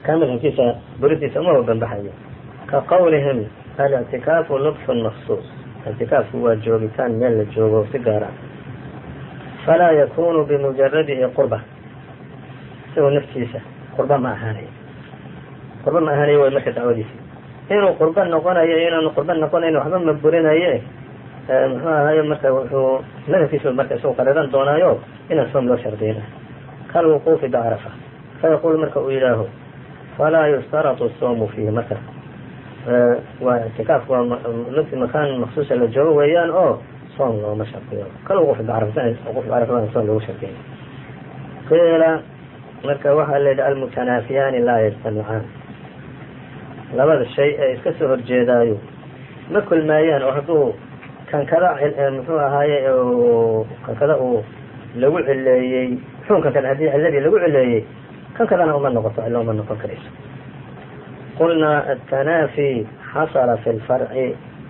kan madhabkiisa buridiisa uma banbaxayo ka qawlihim الاعtikaafu lubs maqsuus اعtikaafku waa joogitaan meel la joogo si gaar ah falaa yakunu bimujaradihi qurba isagoo naftiisa qurba ma ahaanayo way marka dacwadiisa inuu qurba noqonayo inaanu qurba noqonayn waxba ma burinaye muxuu ahaye marka wuxuu madhabkiisa marka isagoo qariran doonaayo inaan soom loo shardiyna kalwuquufi bicarafa fayaqul marka uu yidhaaho falaa yustaratu الsawmu fiihi marka waa اعtikaafku waa makaan maksuusa la joogo weeyaan oo soom looma shardiyo kalwuquufi bicarafa soom loogu shardiyo qiila marka waxaa la yidhi almutanaafiyaani laa yajtamicaan labada shay ee iska soo horjeedaayo ma kulmaayaan oo hadduu kankada muxuu ahaaye kankada uu lagu cileeyey xukunkan kale haddii ciladii lagu cileeyey kankadana uma noqoto cilo uma noqon karayso qulnaa aلtanaafi xasala fi lfarci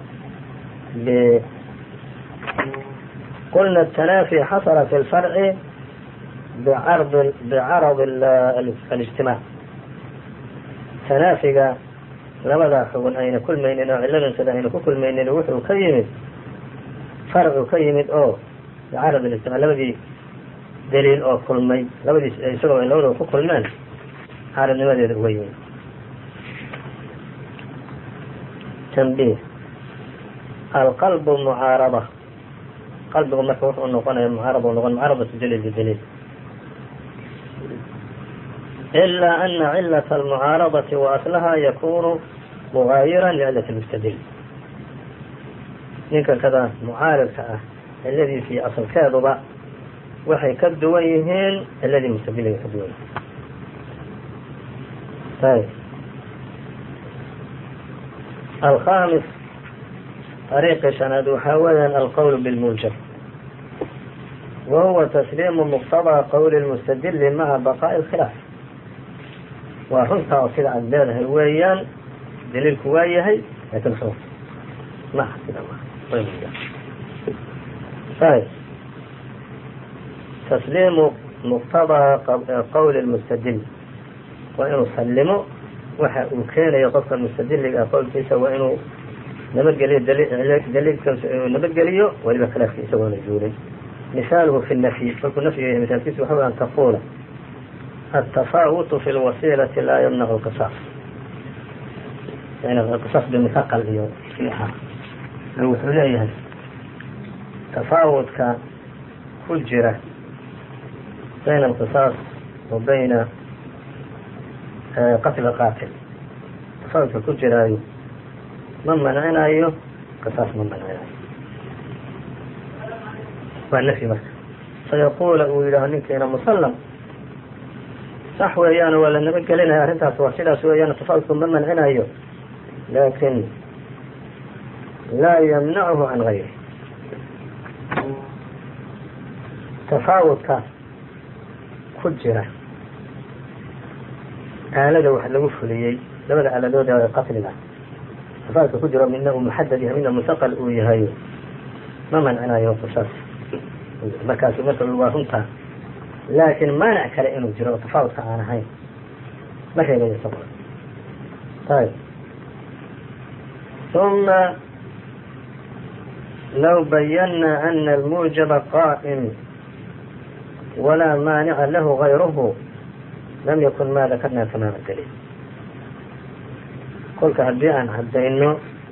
qulna الtanaafi xasala fi lfarci bicarad اlijtimaac tanaafiga labadaa xugun ayna kulmaynin oo ciladantada ayna ku kulmaynin wuxuu ka yimid farcu ka yimid oo bicarad اlijtimaac labadii daliil oo kulmay labadiis isagoo ay labadaba ku kulmeen caaradnimadeeda uga yimid tanbiih alqalbu mucaarada qalbigu marka wuxuu noqonaya mucaarad u noqon mucaaradatu daliil bidaliil ilaa ana cilaة اlmucaaradati waaslaha yakunu mugaayiran lcilaة اlmustadil ninka kada mucaaridka ah ciladiisii asalkeeduba waxay ka duwan yihiin ciladii mustadilay ka duwan yihiin alkhamis طريqi شhanaad waxaa weeyaan alqwl bاlmuujab wahuwa tasliimu muqtaضىa qowli اlmustadili maca baqaaءi اlkhilaaf waa runtaa oo sida aad leedahay weeyaan daliilku waa yahay lakin xukm maha sida tasliimu muqtaضىa qowli اlmustadil waa inuu salimo waxa uu keenayo qofka mustadiliga qowlkiisa waa inuu nabadgeliyo daliilkaas inuu nabadgeliyo waliba khilaafki isagoona zuulin misaaluhu fi nafyi kolkuu nafyiga yahay misaalkiisa waxa wey an taqula التفاوت في الوسيلة لا يمنع القصاص يعني القصاص بمثقل iyo fiixa wuxuu leeyahay تفاوتka ku jira بين القصاص وبين qتل الqاaتل تفاوتka ku jiraayo ma mancinayo qiصاص ma mancinayo waa nfي marka فيقول uu yidhaaho ninkiina msلم صح weeyaan waa la nabadgelinaya arrintaas waa sidaas weeyaan تفاوتku ma mancinayo lakin laa ymنchu can غayri تفاوتka ku jira aalada wax lagu fuliyey labada aaladood ee qatliga تفاوتka ku jiro midna uu muxadad yahay midna mustaqل uu yahay ma mancinayo qisaas markaas marka waa runtaa laakin maanic kale inuu jiro oo تفاوتka aan ahayn ma reebayo isago ayb ثuma low bayana أna الmuuجب qائم وlaa maaنica lahu غayruhu lam yakun ma dakarna tamaam daliil kolka haddii aan cadayno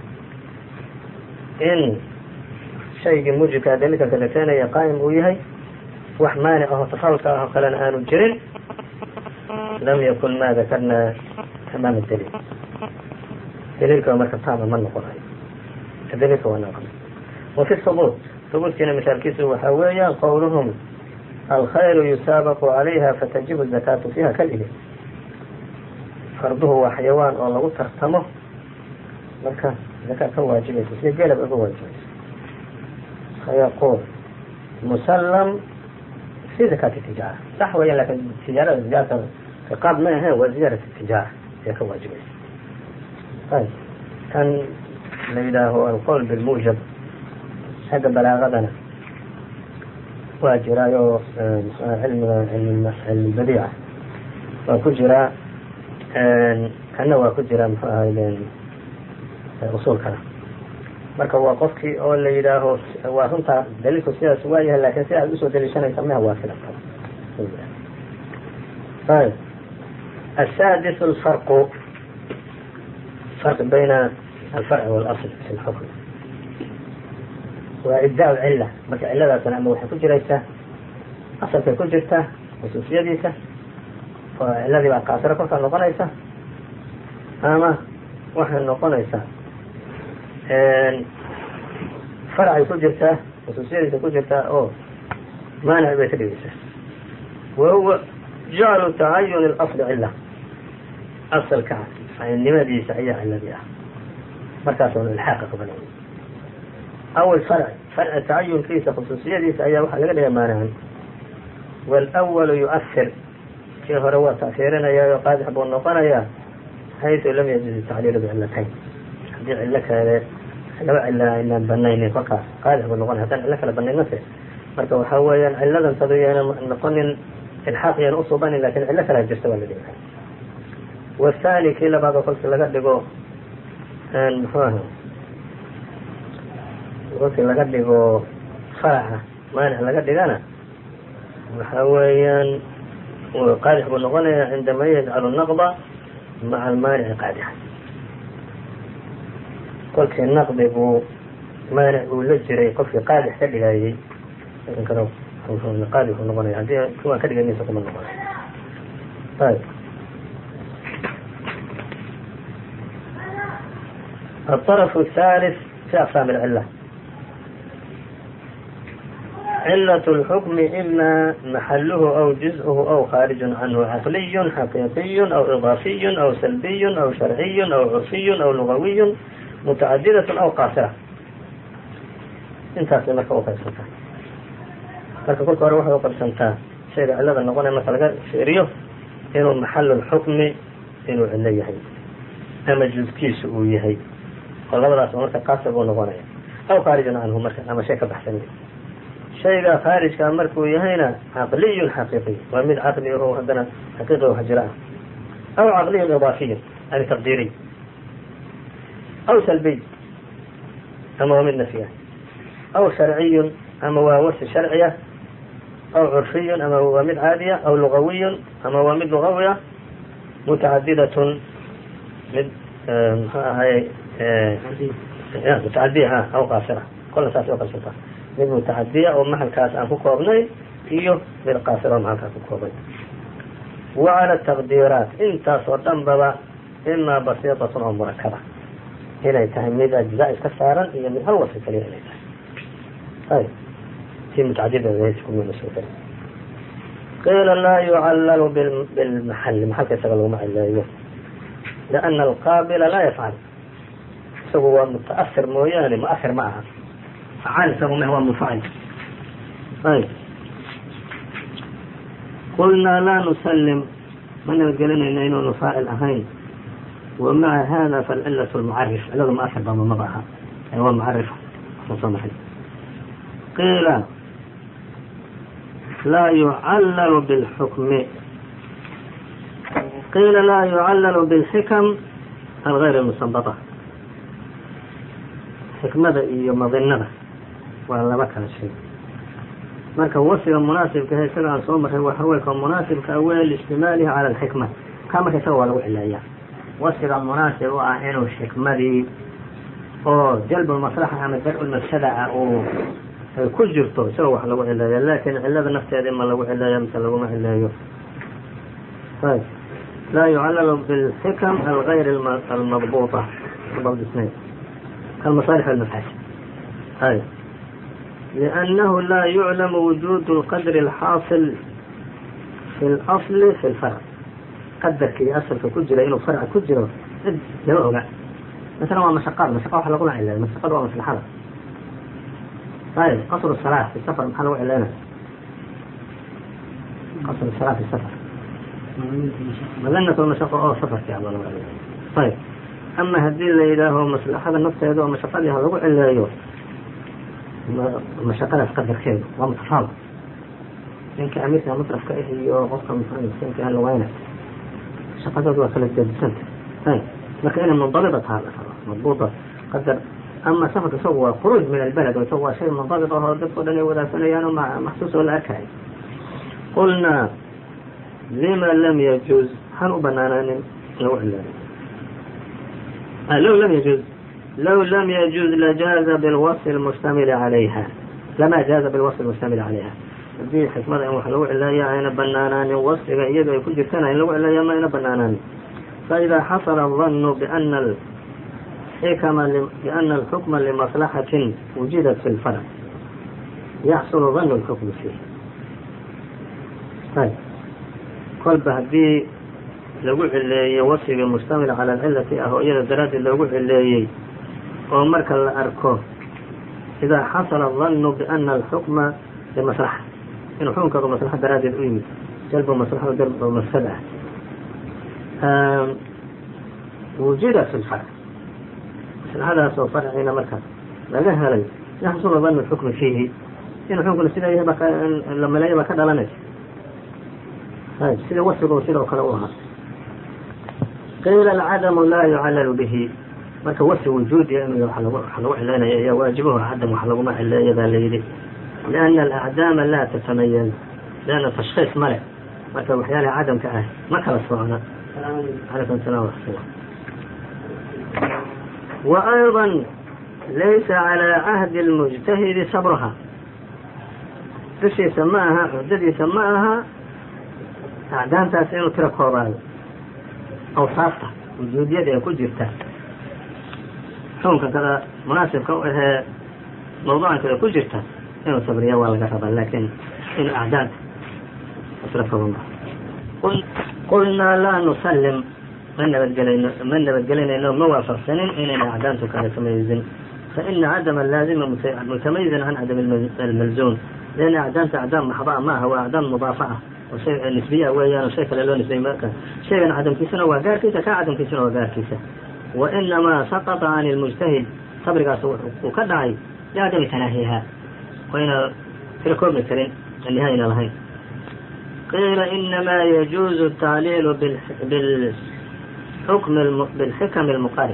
in shaygii muujibkaa daliilka kale keenaya qaa'im uu yahay wax maanic aho tafawudka ah oo kalena aanu jirin lam yakun ma dakarna tamaam daliil daliilka marka taama ma noqonayo daliilka waa noqon wafi hubuut hubuutkiina misaalkiisu waxaa weeyaan qowluhum alkhayru yusaabaqu calayha fatajibu الzakaatu fiiha kalibil farduhu waa xayawaan oo lagu tartamo marka zaka ka waajibaysa sida gelab uga waajibaysa fayaquul musallam fi zakaati tijaara sax weeyaan lakin tijaarada ziyaarta riqaab ma ahe waa ziyaarata tijaara ee ka waajibaysa ayb kan la yidhaaho alqowl bilmuujab xagga balaagadana waa jiraayo cilmi badiica waa ku jiraa kana waa ku jira muxuu ahaydeen usuulkana. marka waa qofkii oo la yidhaaho waa runtaa daliilku sidaas waa yahay lakin si aad usoo daliishanaysa miha waa sidan طيب السادس الفرق بين الفرع والأصل في الحكم وإبداء العلة marka ciladaasna ama waxay ku jiraysaa asalkay ku jirtaa khusuusiyadiisa oo ciladii baa qaasiro kolkaa noqonaysa ama waxay noqonaysaa farcay ku jirtaa khusuusiyadiisa ku jirtaa oo maanic bay ka dhigaysaa wahuwa jaclu tacayun اlasl cila asalka nimadiisa ayaa ciladii ah markaas oo ilxaaqa qabanay aw alfarc farci tacayunkiisa khusuusiyadiisa ayaa waxaa laga dhigay maanican wاlأwl yuؤثir kii hore waa ta'fiirinaya oo qaadix buu noqonayaa hayثu lam yajuز tacliil bcilatayn haddii cilo kale laba cilo aynaan banaynin kolkaas qaadix buu noqonaya haddaan cilo kale banaynase marka waxaa weeyaan ciladan tadu yayna noqonin ilxaaq yan usubanin lakin cilo kala jirta waa la dhigay والثاني kii labaadoo kolki laga dhigo mxuu aha kolkii laga dhigo faraca maanic laga dhigana waxa weeyaan qaadix buu noqonaya cindama yajcalu naqda maca almaanici qaadixa kolkii naqdi buu maanic uu la jiray qofkii qaadix ka dhigayey qaadix buu noqonaya haddii kuwaan ka dhigay mise kuma noqonay ayb الطرف الثالث في أقسام العلة علة الحكم إما محله أو جزءه أو خارج عنه عقلي حقيقي أو إضافي أو سلبي أو شرعي أو عرفي أو لغوي متعددة أو قاصرة intaas marka u qaybsantaa marka kolka hore waxay u qaybsantaa shayga cilada noqonaya marka laga fiiriyo inuu maxalu lxukmi inuu cilo yahay ama juzkiisu uu yahay oo labadaas marka qaasir buu noqonaya aw khaarijun canhu marka ama shay ka baxsan shayga khaarijka markuu yahayna caqliyun xaqiiqiy waa mid caqli oo haddana xaqiiqi wax jira ah aw caqliyun idaafiyin yani taqdiiriy aw salbiy ama waa mid nafyi ah aw sharciyun ama waa wasi sharciya aw curfiyun ama waa mid caadiya aw lugawiyun ama waa mid lugawiya mutacadidatun mid muxuu ahay mutacadiya aw qaasira kolla saas oo qaybsantaa mid mutacadiya oo maxalkaas aan ku koobnay iyo mid qaasira oo maxalkaas ku koobay wacala taqdiiraat intaas oo dhan baba imaa basiitatun oo murakaba inay tahay mid ajzaa iska saaran iyo mid hal wasi kaliya inay tahay في متعددة قيل لا يعلل بالمحل محل كيسغلو مع الله لأن القابل لا يفعل سوى متأثر موياني مؤثر معها فعال سوى هو مفعل طيب قلنا لا نسلم من القلنا إنه نفاعل أهين ومع هذا فالعلة المعرف الذي مؤثر بما مضاها هو المعرف مصمحي قيل لا يعلل بالحكم قيل لا يعلل بالحكم الغير المستنبطة حكمة iyo مظنة waa laba kala shay marka wasiga munaasibka ah isaga aan soo maray waxa weey ka munaasibka aweel istimaalihi ala alxikma kama ka soo lagu cilaaya wasiga munaasib ah inuu xikmadii oo jalb maslaha ama dar'u mafsada oo ku jirto isagoo wax lagu cilaaya laakiin cilada nafteeda ma lagu cilaaya mise laguma cilayo لا يعلل بالحكم الغير المضبوطة ضبط اثنين كالمصالح والمفاسد لأنه لا يعلم وجود القدر الحاصل في الأصل في الفرع قدر كي أصل في كجرة إنه فرع كجرة لما مثلا ما مشقات وحلا قول علا مشقات ومصلحة طيب قصر الصلاة في السفر محل وعلانا قصر الصلاة في السفر مذنة المشقة أو سفر في عبالة وعلانا طيب أما هدي اللي إذا هو مصلحة النفس يدوه مشقة لها وقول علا يوه مشقة قدر خير ومتفاضل إنك أميرنا مطرف كأيه وغصة مفعول إنك هلوينة shaqadood waa kala gedisanta marka inay mundabiطa taha la rabo madbuuطa qadar ama safarka isagu waa khuruuj min albalad o isagu waa shay mundabiط ahoo dadkao dhan ay wadaagsanayaan oo maxsuus oo la arkaayo. qulnaa lima lam yajuuz han u banaanaanin lagu cilaayo low lam yajuuz lajaaza bilwصf اlmustamili عalayha lama jaaza bilwصf اlmustamili عalayha haddii xikmada in wax lagu cilaaya ayna banaanaanin wasfiga iyado ay ku jirtana in lagu cilaaya ma ayna banaanaanin. faإida xasla الظن بأن الحكم لمصلحة وجدت في الفرع يحصل ظن الحكم فيه. طيب kolba hadii lagu cileeyey wasfiga mustamil calى اlcilati ah oo iyada daraaddeed lagu cileeyey oo marka la arko إidaa xasla الظن بأna الحukma لmaslaxa inuu xukunkadu maslaxa daraaddeed u yimid jalbu maslaxa darb oo mafsada ah wujida fi اlfarc maslaxadaas oo farciina marka laga helay yaxsulu danu الxukmi fiihi inuu xukunkuna sidaa yahay la maleeya baa ka dhalanaysa sida wasfiga sidoo kale u ahaa. qiila alcadamu laa yucallalu bihi marka wasfi wujuudiya in wax lagu cileynaya iyo waajibahu cadam wax laguma cileeya baa layidhi liأna alacdaama laa tatamayaz lianna tashkiis male marka waxyaalaha cadamka ah ma kala socna. alaykum salam waraxmatullah. وأيضا ليس على عهد المجتهد صبرها dushiisa ma aha cudadiisa ma aha acdaantaas inuu tiro koobaayo awsaafta wujuudiyada ee ku jirta xukunka kada munaasibka u ahee mawduucan kada ku jirta inuu sabriya waa laga rabaa laakiin inuu acdaanta tiro kooban qulnaa laa nusallim ma nabadgelinayno ma waafaqsanin inayna acdaantu kala tamayizin faإna cadama laazima mutamayizan can cadam almalzuum لأn acdaamta acdaam maxdaa ma aha waa acdaam mudaafa ah oo shay nisbiya weeyaan oo shay kale loo nisbay marka shaygan cadamkiisana waa gaarkiisa kaa cadamkiisana waa gaarkiisa. wainamaa saqطa can اlmujtahid sabrigaas uu ka dhacay licadami tanaahiha wayna tiro koobmi karin nihayna lahayn. qiila inamaa yajuuzu الtacliilu بالxikm الmuqarib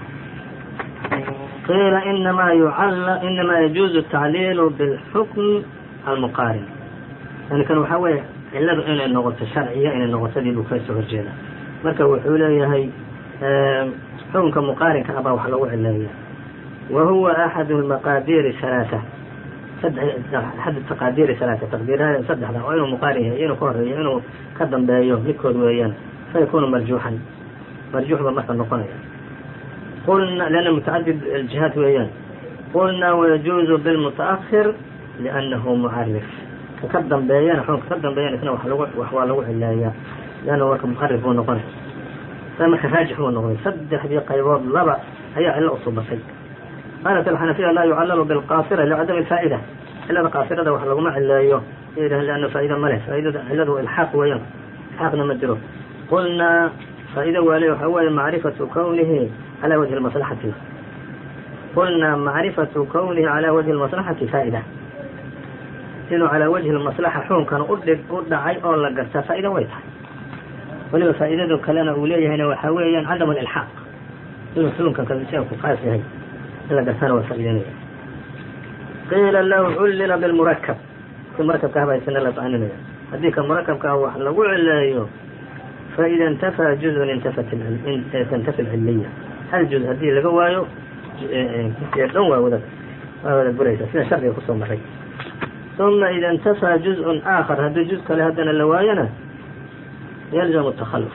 qiila inamaa yajuuzu الtacliilu bاlxukm almuqaarin yani kan waxaa weeye ciladu inay noqoto sharciya inay noqotadii buu kasoo horjeeda marka wuxuu leeyahay xukunka muqaarinka abaa wax lagu cileeya wa huwa axad maqaadiiri ثalaaثة axad taqaadiiri ثalaaثة taqdiirada saddexda oo inuu muqaarin yahay inuu ka horeeyo inuu ka dambeeyo midkood weeyaan fayakunu marjuuxan marjuuxba marka noqonaya qulna lana mutacadid aljihaad weeyaan qulnaa wayajuuzu bilmutaأkhir liأnnahu mucarif ka dambeeyana xukunka ka dambeeyana isna wax waa lagu cileeyaa leanna warka mucarif buu noqonay saa marka raajix buu noqday saddexdii qaybood laba ayaa cilo usubatay qaalat alxanafiya laa yucallalu bilqaasira licadami alfaa'ida cilada qaasirada wax laguma cileeyo leanna faa'ida ma leh faa'idada ciladu ilxaaq weeyaan ilxaaqna ma jiro qulnaa faa'ida waale waxaa weeye macrifatu kawnihi calaa wajhi lmaslaxati qulnaa macrifatu kawnihi calaa wajhi lmaslaxati faa'ida inuu calaa wajhi lmaslaxa xukunkan u dhacay oo la gartaa faa'ida way tahay waliba faa'idado kalena uu leeyahayna waxaa weeyaan cadam alilxaaq inuu xukunkan kasiga ku qaas yahay in la gartana waa faa'idanaya. qiila low cullila bilmurakab si murakabka habaysana la tacninaya haddii ka murakabka wax lagu cileeyo faida intafaa juzun tantafi alciliya hal juz haddii laga waayo dhan waa wada buraysa sida shardiga kusoo maray. uma ida intafaa juzءun aakhar haddii juz kale haddana la waayana yalzamu الtakhaluf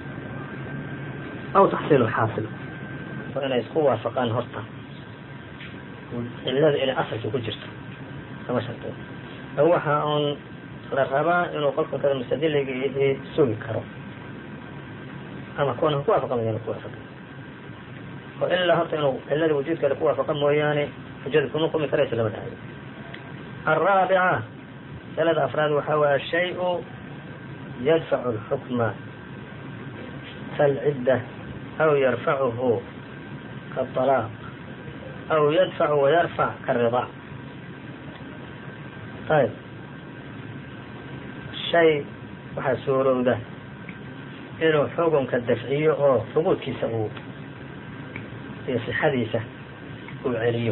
aw taxsiil xaasil inay isku waafaqaan horta cilada inay asalka ku jirto sama shardi waxa un la rabaa inuu qofka kada mustadiliga sugi karo ama kuwana ku waafaqamayana ku waafaqay oo ilaa horta inuu cilada wujuudkeeda ku waafaqa mooyaane hujada kuma qumi karaysa lama dhahayo. الرابعة ثلاث أفراد وحوى الشيء يدفع الحكم كالعدة أو يرفعه كالطلاق أو يدفع ويرفع كالرضاع. طيب الشيء وحسوره ده inuu xukunka dafciyo oo hubuudkiisa uu iyo sixadiisa uu celiyo.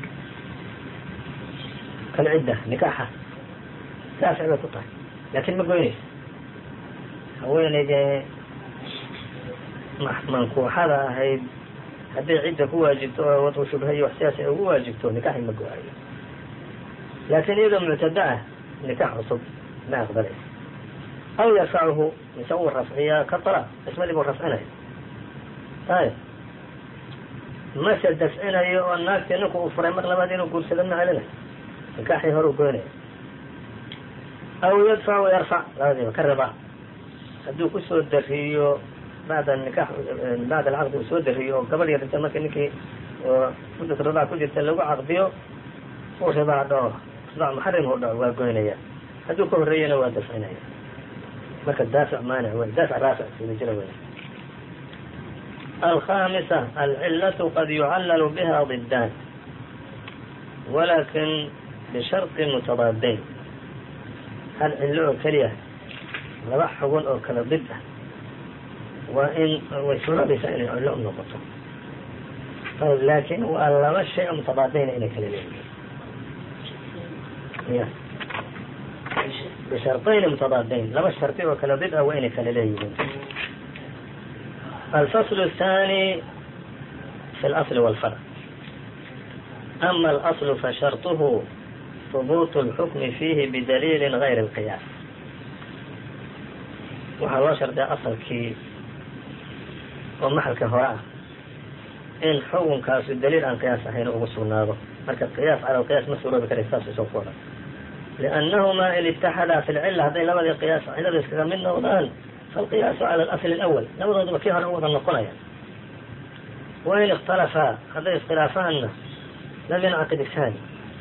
kalcidda nikaaxa daafic bay ku tahay laakiin ma goynayso. haweenaydee mankuuxada ahayd hadday cidda ku waajibto oo wadcu shubha iyo wax sidaas ay ugu waajibto nikaaxi ma go-ayo. laakiin iyadoo muctado ah nikaax cusub ma aqbalayso. aw yarfacuhu mise uu rafciyaa ka talaaq ismadii buu rafcinaya. ay mase dafcinayo oo naagtii ninku uu furay mar labaad inuu guursado ma celinayo, nikaaxii hore u goynaya. aw yadfac wa yarfac labadiiba ka rida. hadduu kusoo dariyo bacda nikaax bacda alcaqdi uu soo dariyo oo gabadh yarta marka ninkii oo muddat ridac ku jirta lagu caqdiyo uu ridac dhaco ridac muxarim u dhaco waa goynaya. hadduu ka horreeyana waa dafcinaya. marka daafic maanic wey, daafic raafic sida jira wey. alkhamisa alcilatu qad yucallalu biha ضidaan walakin bisharطi mutadaadayn. hal cillo oo keliya laba xugun oo kala did ah waa in way suuradaysaa inay cillo u noqoto. ayb laakin waa laba shay oo mutadaadayna inay kala leeyihiin. bisharطayn mutadaadayn laba shardi oo kala did ah waa inay kala leeyihiin. الفصل الثاني في الأصل والفرع. أما الأصل فشرطه ثبوت الحكم فيه بدليل غير القياس. waxaa loo shardiya asalkii oo maxalka hore ah in xukunkaasu daliil aan qiyaas ahayn ugu sugnaado. marka qiyaas cala qiyaas ma suroobi kara saas soo kuwada. لأنهما in اتحدا في الcلة hadday labadii qiyaas cilada iskaga mid noqdaan فالقياس على الأصل الأول labadoodaba kii hore u wada noqonaya. وin اkتلفaa hadday iskilaafaanna lam ينcaqid الثاني.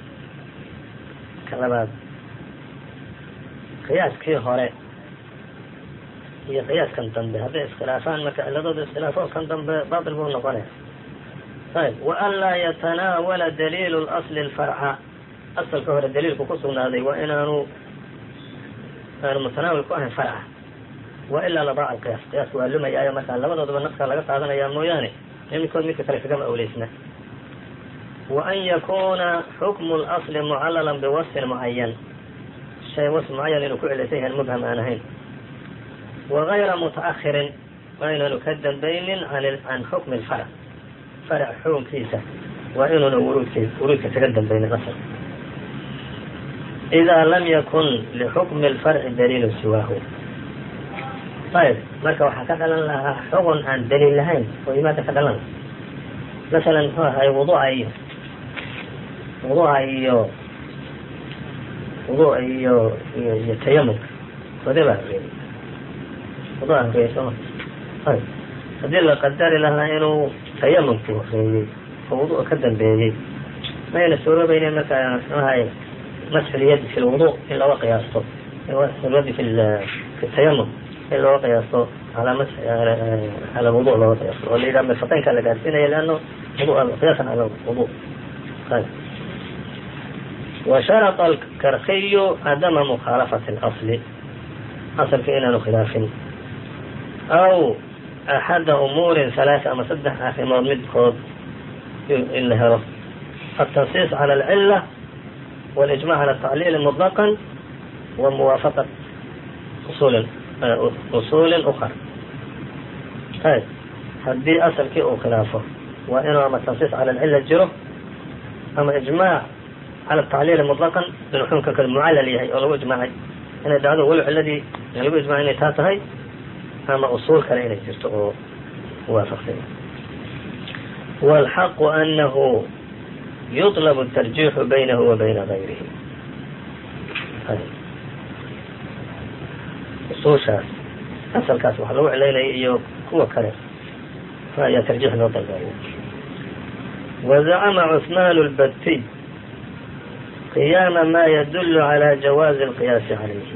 ka labaad qiyaaskii hore iyo qiyaaskan dambe hadday iskhilaafaan marka ciladooda iskhilaafo kan dambe baaطil buu noqonaya. ayb وأnlaa yتanaawala daliil الأصل الفرca. asalka hore daliilku ku sugnaaday waa inaanu mutanaawil ku ahayn farca. وإlaa لضاع القياس قياasku waa lumayaayo markaa labadoodaba nafkaa laga qaadanaya mooyaane midkood midka kale kagama awleysna. وأn yakuna xukم الأصل معalلا بوصف معayan shay wasf معayan inuu ku cilaysan yahay mubham aan ahayn. وغayra متأخirin waa inaanu ka dambaynin can xukم الفرع. فرع xukunkiisa waa inuuna wuruudka kaga dambaynin asl. إذا lam yakun لxukم الفرع daliil siwaahu. ayb marka waxaa ka dhalan lahaa xugun aan daliil lahayn oo imaada ka dhalan. masalan muxuu ahay wuduuca iyo tayamumka wadaba horeeyey. wuduuca horeeyey sooma. ayb haddii la qadari lahaa inuu tayamumku horeeyey oo wuduuca ka dambeeyey mayna suuroobaynen markaa muxuu ahay masxu lyadi fi lwudu in looga qiyaasto masxu lyadi fi tayamum in looga qiyaasto على الوضوء looga qiyaasto oo la yidhaha mirfaqeynka la gaarsiinaya leanno qiyaasan cala wudu. وشharط الkarkiy cadama mukhaalafaة الأصl asalka inaanu khilaafin. أw أxada umuuri ثaلaaثة ama saddex arrimood midkood in la helo. التنصيص على العلة والإجماع على التعليل مطلقا وموافقة أصول أخرى. ayb haddii asalkii uu khilaafo waa inuu ama tansiis cala alcila jiro ama ijmaac cala atacliili muطlaqan inuu xukunka kale mucallal yahay oo lagu ijmaacay inay dhacdo weli ciladii lagu ijmacay inay taa tahay ama usuul kale inay jirto oo muwaafaqsan. wاlxaqu anahu yuطlb الtarjiixu baynahu wa bayna غayrihi. usuushaas asalkaas wax lagu cilaynaya iyo kuwa kale ayaa tarjiix loo dalbaaya. وزعم عثمان البتي قيام ما يدل على جواز القياس عليه.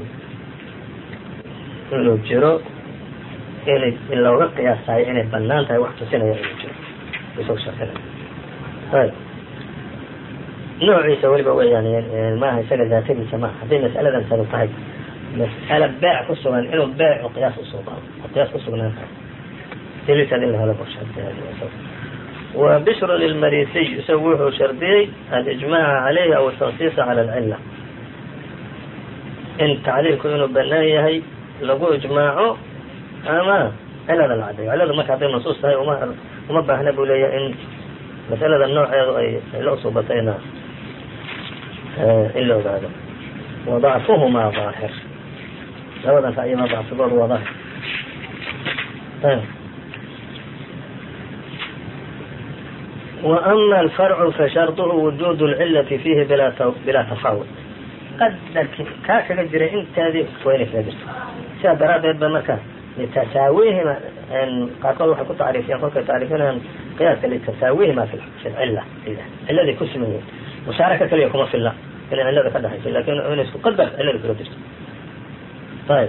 inuu jiro in looga qiyaasayo inay banaan tahay wax tusinaya inuu jiro isoo shaqeynaya. noociisa weliba weeyaan maaha isaga daatadiisa maaha. hadday mas'aladan sanu tahay mas'ala beec ku sugan inuu beec qiyaas usoo qaado qiyaas ku sugnaan karo daliilkan in la helo burshadeeda وبشر للمريسي يسويه شرطي الإجماع عليه أو التنصيص على العلة إن تعليل كونه بنايه لقوا إجماعه أما إلا العادي على ما كان النصوص هاي وما بهنا بولي إن مسألة النوع لا صوبتين إلا هذا وضعفهما ظاهر لولا فأيما ضعف هو ظاهر وأما الفرع فشرطه وجود العلة فيه بلا تفاوت قد كاش قدر انت هذه وين تقدر سابرا بمكان لتساويهما ان قالوا حكوا تعريفين قالوا تعريفين قياس لتساويهما في العلة الذي كسمه مشاركة ليكم في الله إن العلة قد حيث لكن أنس قدر الذي قدر. طيب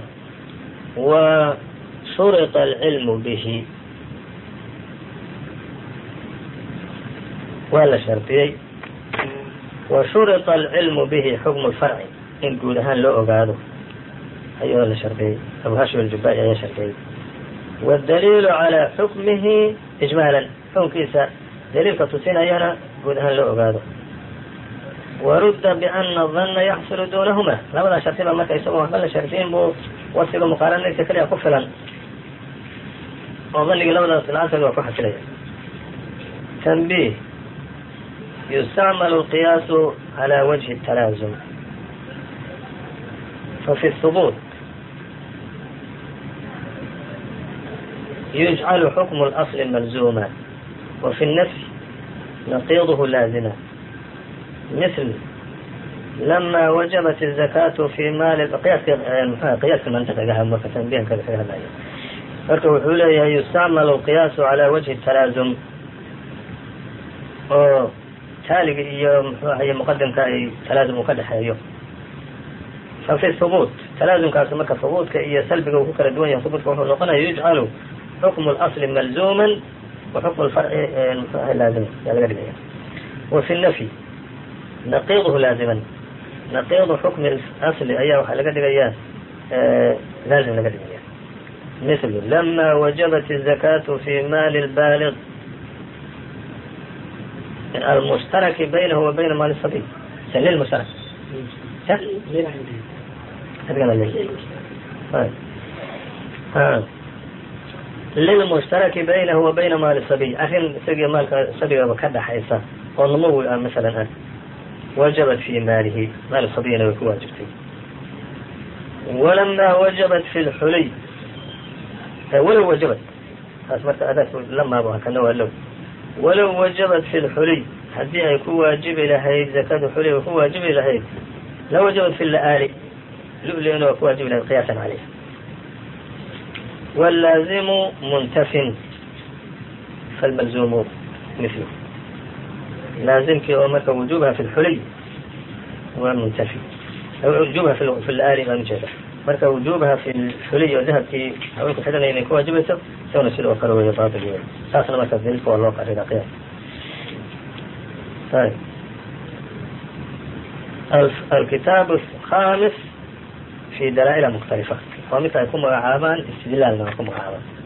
وشرط العلم به ولا شرطي وشرط العلم به حكم الفرع إن قولهان لو أقاده أيها الشرطي أبو هاشم الجبائي يا شرطي والدليل على حكمه إجمالا حكم كيسا دليل كتسين أيانا قولهان لو أقاده ورد بأن الظن يحصل دونهما لا ولا شرطين ما كيسموه ولا شرطين بو وصلوا مقارنة ليس كلها كفلا وظن لو لا العسل وكحة ليه. تنبيه يستعمل القياس على وجه التلازم ففي الثبوت يجعل حكم الأصل ملزوما وفي النفي نقيضه لازما مثل لما وجبت الزكاة في مال قياس من تتجهم وكتنبيه كذا في هذا فكوحولي يستعمل القياس على وجه التلازم تالي هي مقدم كأي تلازم مقدح أيوه ففي الثبوت تلازم كاسمك ثبوت كأي سلبك وفكر الدنيا ثبوت وحقنا يجعل حكم الأصل ملزوما وحكم الفرع لازم يعني وفي النفي نقيضه لازما نقيض حكم الأصل أيها وحلقة أيها لازم لقد مثل لما وجبت الزكاة في مال البالغ المشترك بينه وبين مال الصبي سليل المشترك للمشترك بينه وبين مال الصبي أخي سقي مال الصبي وكذا حيثا والنمو مثلا وجبت في ماله مال الصبي لو يكون واجبتي ولما وجبت في الحلي ولو وجبت لما أبوها كان ولو وجبت في الحلي حدي يكون واجب لهي زكاة الحلي ويكون واجب لهي لو وجبت في اللآلي لأنه يكون واجب لهي قياسا عليه واللازم منتف فالملزوم مثله لازم كأمك وجوبها في الحلي ومنتفي أو وجوبها في اللآلي ما نجده مركا وجوبها في الحلي وذهب في أولك حدنا إن يكون واجبته سوى نسير وقالوا يطاط اليوم ساسنا ما كذلك والواقع في قياس. طيب الكتاب الخامس في دلائل مختلفة ومتى يكون عامان استدلال ما يكون عامان